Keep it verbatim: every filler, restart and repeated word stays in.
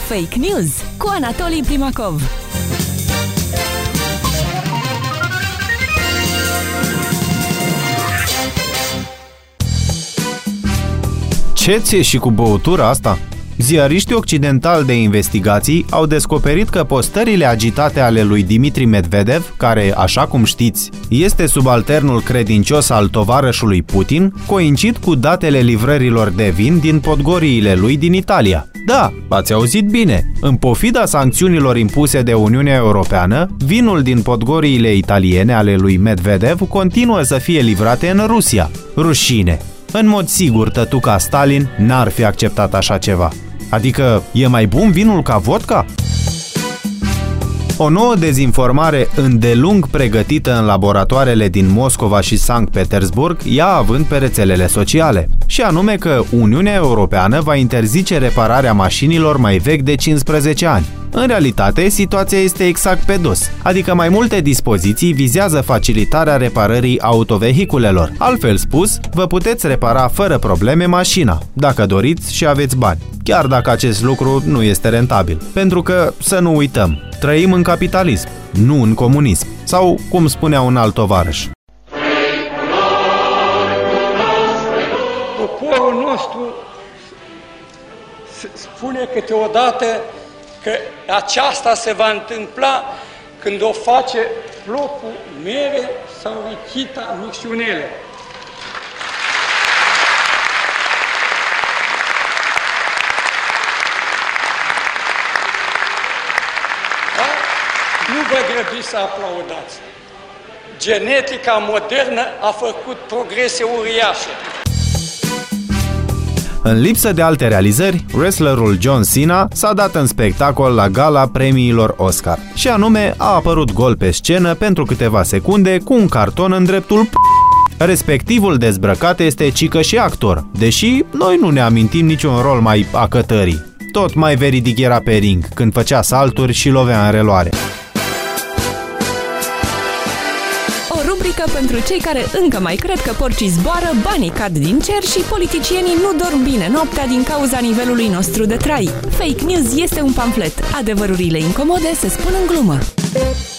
Fake News cu Anatolii Primakov. Ce ți-e și cu băutura asta? Ziariștii occidentali de investigații au descoperit că postările agitate ale lui Dimitri Medvedev, care, așa cum știți, este subalternul credincios al tovarășului Putin, coincid cu datele livrărilor de vin din podgoriile lui din Italia. Da, ați auzit bine! În pofida sancțiunilor impuse de Uniunea Europeană, vinul din podgoriile italiene ale lui Medvedev continuă să fie livrate în Rusia. Rușine! În mod sigur, tătuca Stalin n-ar fi acceptat așa ceva. Adică, e mai bun vinul ca vodka? O nouă dezinformare îndelung pregătită în laboratoarele din Moscova și Sankt Petersburg ia avânt pe rețelele sociale, și anume că Uniunea Europeană va interzice repararea mașinilor mai vechi de cincisprezece ani. În realitate, situația este exact pe dos, adică mai multe dispoziții vizează facilitarea reparării autovehiculelor. Altfel spus, vă puteți repara fără probleme mașina, dacă doriți și aveți bani, chiar dacă acest lucru nu este rentabil. Pentru că, să nu uităm, trăim în capitalism, nu în comunism. Sau, cum spunea un alt tovarăș. Poporul nostru spune câteodată că aceasta se va întâmpla când o face plopul mere sau richita micșunele. Da? Nu vă grăbiți să aplaudați. Genetica modernă a făcut progrese uriașe. În lipsă de alte realizări, wrestlerul John Cena s-a dat în spectacol la gala premiilor Oscar. Și anume, a apărut gol pe scenă pentru câteva secunde cu un carton în dreptul p***. Respectivul dezbrăcat este cică și actor, deși noi nu ne amintim niciun rol mai acătării. Tot mai veridic era pe ring, când făcea salturi și lovea în reloare. Pentru cei care încă mai cred că porcii zboară, banii cad din cer și politicienii nu dorm bine noaptea din cauza nivelului nostru de trai. Fake News este un pamflet. Adevărurile incomode se spun în glumă.